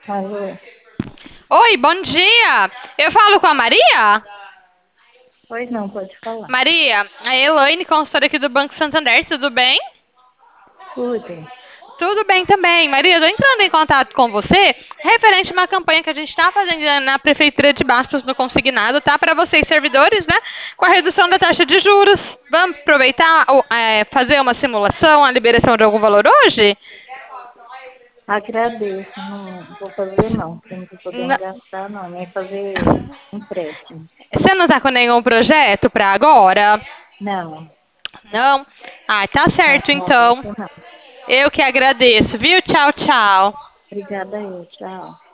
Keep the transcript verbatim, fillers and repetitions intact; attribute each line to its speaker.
Speaker 1: Alô?
Speaker 2: Oi, bom dia. Eu falo com a Maria?
Speaker 1: Pois não, pode falar.
Speaker 2: Maria, a Elaine, consultora aqui do Banco Santander, tudo bem?
Speaker 1: Tudo.
Speaker 2: Tudo bem também. Maria, estou entrando em contato com você referente a uma campanha que a gente está fazendo na Prefeitura de Bastos no Consignado, tá? Para vocês, servidores, né? Com a redução da taxa de juros. Vamos aproveitar, ou, é, fazer uma simulação, a liberação de algum valor hoje?
Speaker 1: Agradeço. Não vou fazer não, porque eu não estou podendo
Speaker 2: N-
Speaker 1: gastar não, nem fazer empréstimo.
Speaker 2: Você não está com nenhum projeto para agora?
Speaker 1: Não,
Speaker 2: Não? Ah, tá
Speaker 1: não,
Speaker 2: certo
Speaker 1: no momento
Speaker 2: então.
Speaker 1: não.
Speaker 2: Eu que agradeço, viu? Tchau, tchau.
Speaker 1: Obrigada eu, tchau.